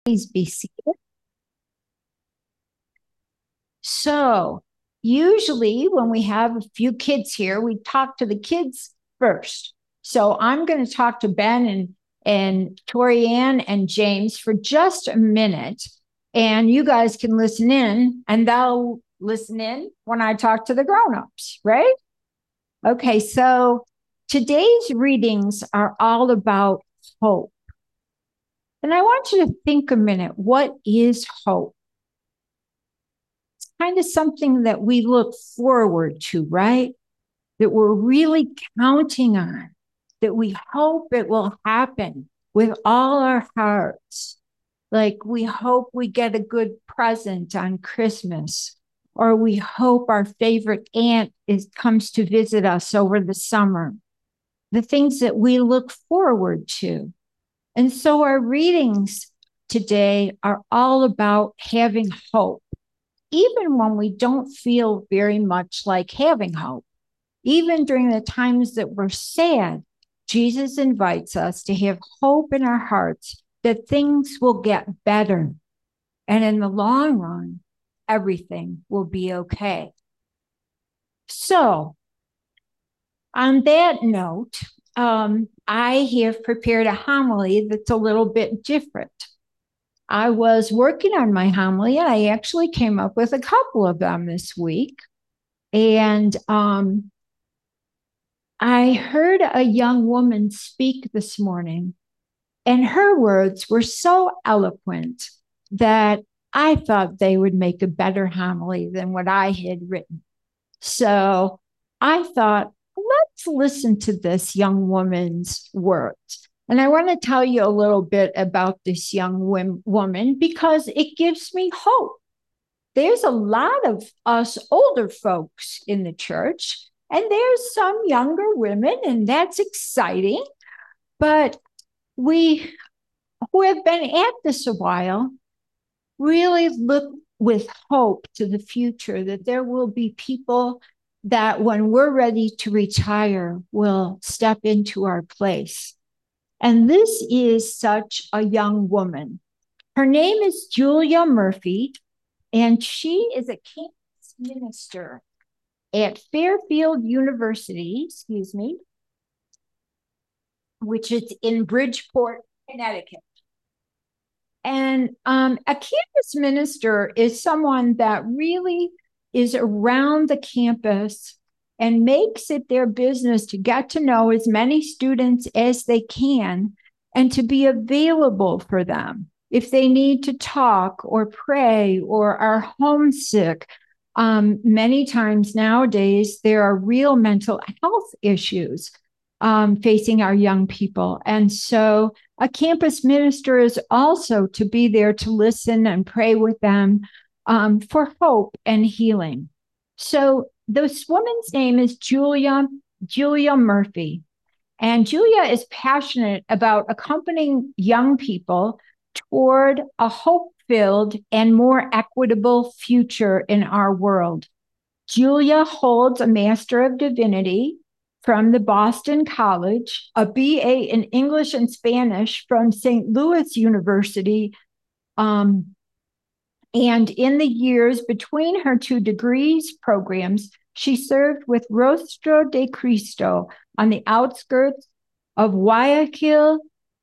Please be seated. So, usually when we have a few kids here, we talk to the kids first. So, I'm going to talk to Ben and Tori Ann and James for just a minute, and you guys can listen in, and they'll listen in when I talk to the grown-ups, right? Okay, so today's readings are all about hope. And I want you to think a minute, what is hope? Kind of something that we look forward to, right? That we're really counting on, that we hope it will happen with all our hearts. Like we hope we get a good present on Christmas, or we hope our favorite aunt comes to visit us over the summer. The things that we look forward to. And so our readings today are all about having hope even when we don't feel very much like having hope, even during the times that we're sad, Jesus invites us to have hope in our hearts that things will get better. And in the long run, everything will be okay. So, on that note, I have prepared a homily that's a little bit different. I was working on my homily, and I actually came up with a couple of them this week. And I heard a young woman speak this morning, and her words were so eloquent that I thought they would make a better homily than what I had written. So I thought, let's listen to this young woman's words. And I want to tell you a little bit about this young woman because it gives me hope. There's a lot of us older folks in the church, and there's some younger women, and that's exciting. But we who have been at this a while really look with hope to the future that there will be people that when we're ready to retire will step into our place. And this is such a young woman. Her name is Julia Murphy, and she is a campus minister at Fairfield University, which is in Bridgeport, Connecticut. And a campus minister is someone that really is around the campus and makes it their business to get to know as many students as they can and to be available for them if they need to talk or pray or are homesick. Many times nowadays, there are real mental health issues facing our young people. And so a campus minister is also to be there to listen and pray with them for hope and healing. So this woman's name is Julia Murphy. And Julia is passionate about accompanying young people toward a hope-filled and more equitable future in our world. Julia holds a Master of Divinity from the Boston College, a BA in English and Spanish from St. Louis University. And in the years between her two degrees programs, she served with Rostro de Cristo on the outskirts of Guayaquil,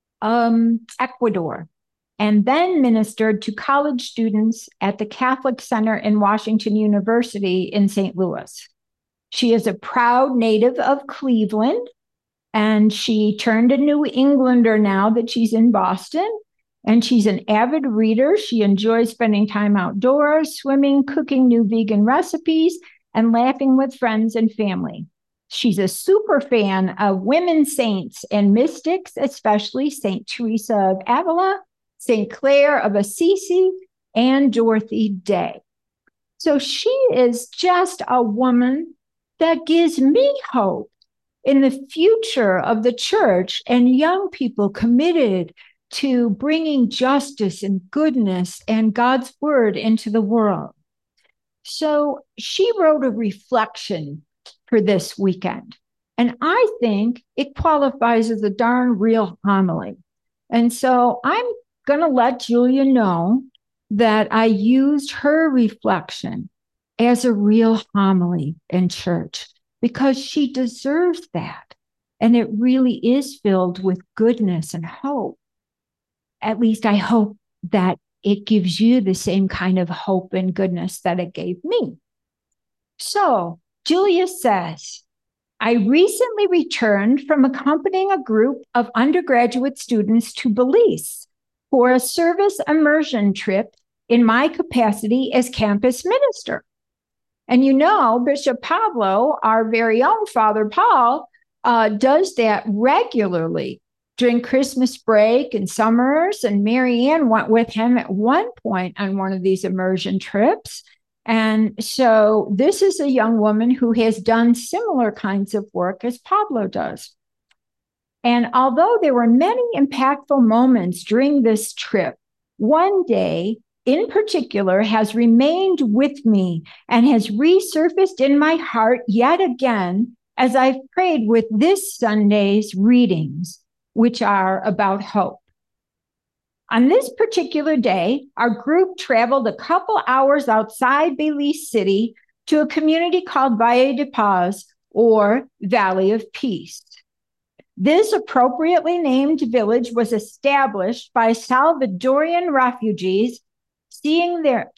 Ecuador, and then ministered to college students at the Catholic Center in Washington University in St. Louis. She is a proud native of Cleveland, and she turned a New Englander now that she's in Boston. And she's an avid reader. She enjoys spending time outdoors, swimming, cooking new vegan recipes, and laughing with friends and family. She's a super fan of women saints and mystics, especially St. Teresa of Avila, St. Clare of Assisi, and Dorothy Day. So she is just a woman that gives me hope in the future of the church and young people committed to bringing justice and goodness and God's word into the world. So she wrote a reflection for this weekend, and I think it qualifies as a darn real homily. And so I'm going to let Julia know that I used her reflection as a real homily in church because she deserves that. And it really is filled with goodness and hope. At least I hope that it gives you the same kind of hope and goodness that it gave me. So Julia says, I recently returned from accompanying a group of undergraduate students to Belize for a service immersion trip in my capacity as campus minister. And you know, Bishop Pablo, our very own Father Paul, does that regularly during Christmas break and summers. And Marianne went with him at one point on one of these immersion trips. And so this is a young woman who has done similar kinds of work as Pablo does. And although there were many impactful moments during this trip, one day in particular has remained with me and has resurfaced in my heart yet again as I've prayed with this Sunday's readings, which are about hope. On this particular day, our group traveled a couple hours outside Belize City to a community called Valle de Paz, or Valley of Peace. This appropriately named village was established by Salvadorian refugees fleeing their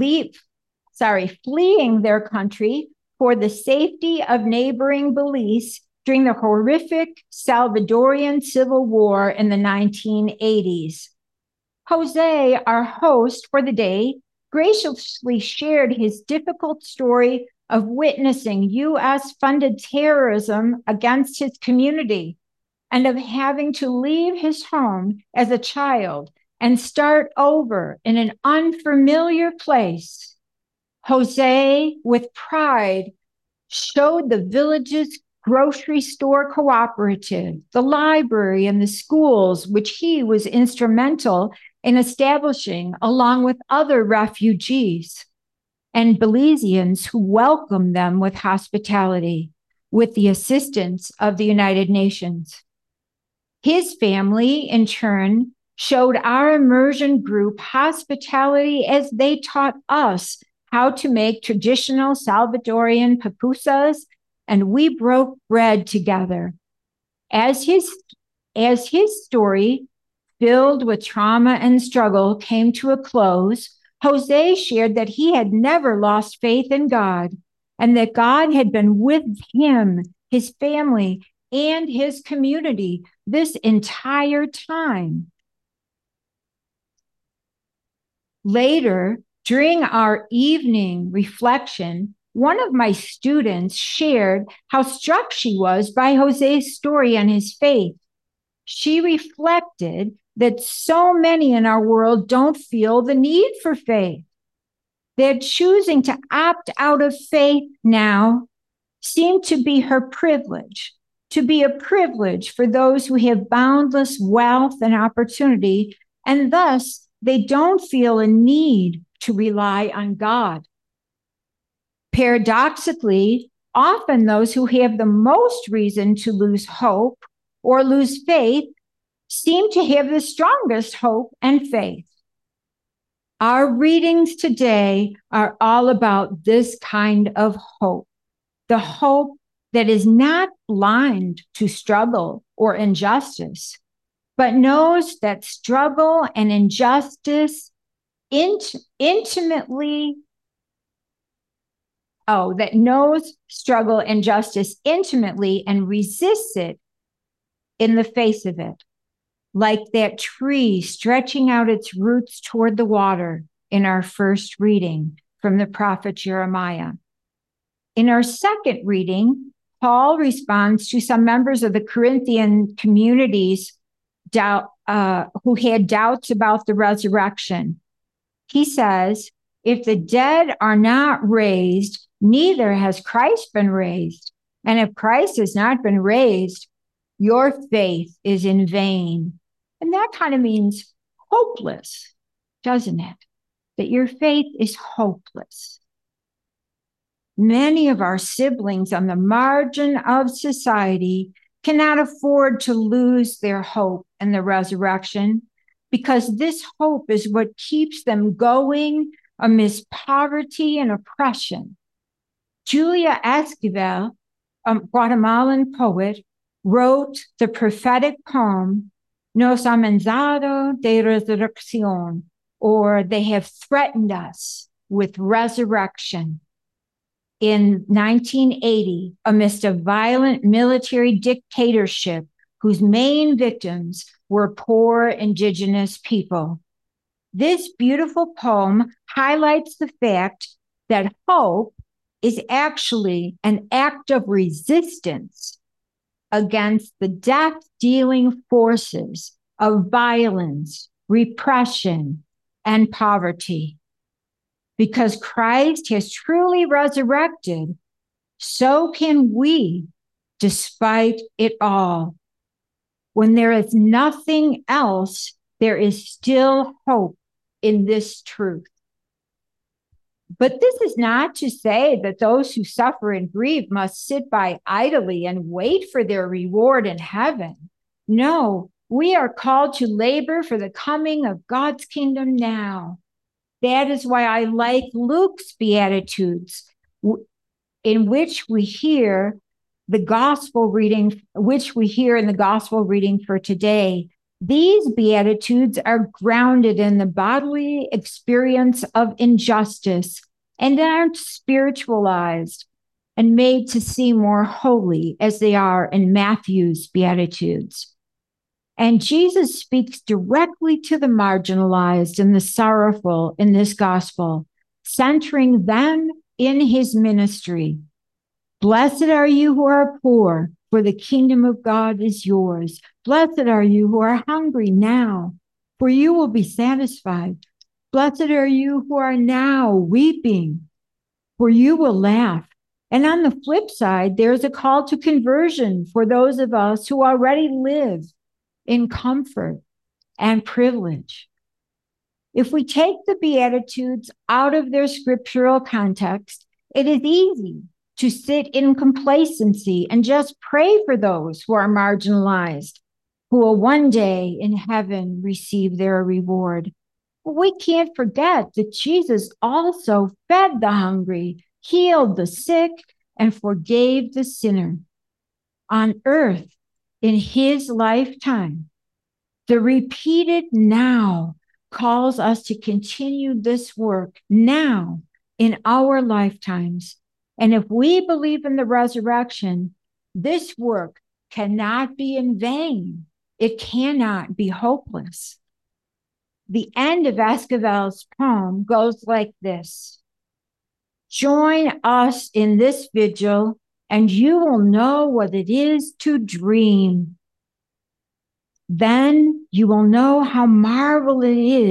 country for the safety of neighboring Belize during the horrific Salvadorian Civil War in the 1980s. Jose, our host for the day, graciously shared his difficult story of witnessing U.S.-funded terrorism against his community and of having to leave his home as a child and start over in an unfamiliar place. Jose, with pride, showed the village's grocery store cooperative, the library, and the schools, which he was instrumental in establishing along with other refugees and Belizeans who welcomed them with hospitality, with the assistance of the United Nations. His family, in turn, showed our immersion group hospitality as they taught us how to make traditional Salvadorian pupusas, and we broke bread together. As his story, filled with trauma and struggle, came to a close, Jose shared that he had never lost faith in God and that God had been with him, his family, and his community this entire time. Later, during our evening reflection, one of my students shared how struck she was by Jose's story and his faith. She reflected that so many in our world don't feel the need for faith. They're choosing to opt out of faith now seemed to be her privilege, to be a privilege for those who have boundless wealth and opportunity, and thus they don't feel a need to rely on God. Paradoxically, often those who have the most reason to lose hope or lose faith seem to have the strongest hope and faith. Our readings today are all about this kind of hope, the hope that is not blind to struggle or injustice, but knows that struggle and injustice intimately and resists it in the face of it, like that tree stretching out its roots toward the water in our first reading from the prophet Jeremiah. In our second reading, Paul responds to some members of the Corinthian communities who had doubts about the resurrection. He says, if the dead are not raised, neither has Christ been raised. And if Christ has not been raised, your faith is in vain. And that kind of means hopeless, doesn't it? That your faith is hopeless. Many of our siblings on the margin of society cannot afford to lose their hope in the resurrection because this hope is what keeps them going amidst poverty and oppression. Julia Esquivel, a Guatemalan poet, wrote the prophetic poem Nos amenazado de resurrección, or They Have Threatened Us with Resurrection, in 1980 amidst a violent military dictatorship whose main victims were poor indigenous people. This beautiful poem highlights the fact that hope is actually an act of resistance against the death-dealing forces of violence, repression, and poverty. Because Christ has truly resurrected, so can we, despite it all. When there is nothing else, there is still hope in this truth. But this is not to say that those who suffer and grieve must sit by idly and wait for their reward in heaven. No, we are called to labor for the coming of God's kingdom now. That is why I like Luke's Beatitudes, in which we hear the gospel reading, which we hear in the gospel reading for today. These Beatitudes are grounded in the bodily experience of injustice and aren't spiritualized and made to seem more holy as they are in Matthew's Beatitudes. And Jesus speaks directly to the marginalized and the sorrowful in this gospel, centering them in his ministry. Blessed are you who are poor, for the kingdom of God is yours. Blessed are you who are hungry now, for you will be satisfied. Blessed are you who are now weeping, for you will laugh. And on the flip side, there's a call to conversion for those of us who already live in comfort and privilege. If we take the Beatitudes out of their scriptural context, it is easy to sit in complacency and just pray for those who are marginalized, who will one day in heaven receive their reward. But we can't forget that Jesus also fed the hungry, healed the sick, and forgave the sinner. On earth, in his lifetime, the repeated now calls us to continue this work now in our lifetimes. And if we believe in the resurrection, this work cannot be in vain. It cannot be hopeless. The end of Esquivel's poem goes like this: join us in this vigil, and you will know what it is to dream. Then you will know how marvelous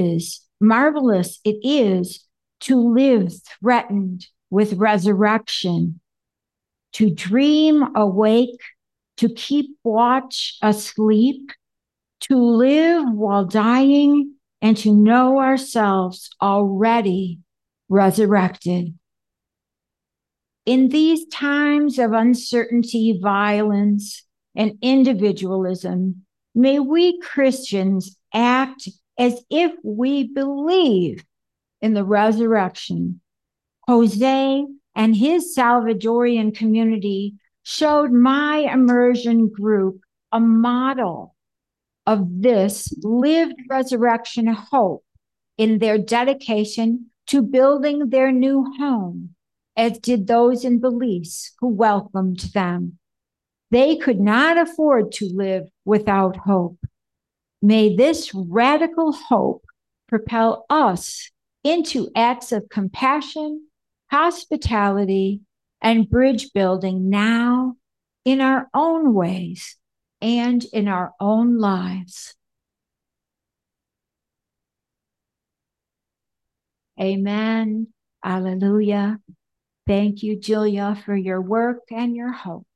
it is to live threatened with resurrection, to dream awake, to keep watch asleep, to live while dying, and to know ourselves already resurrected. In these times of uncertainty, violence, and individualism, may we Christians act as if we believe in the resurrection. Jose and his Salvadorian community showed my immersion group a model of this lived resurrection hope in their dedication to building their new home, as did those in Belize who welcomed them. They could not afford to live without hope. May this radical hope propel us into acts of compassion, hospitality, and bridge building now in our own ways and in our own lives. Amen. Alleluia. Thank you, Julia, for your work and your hope.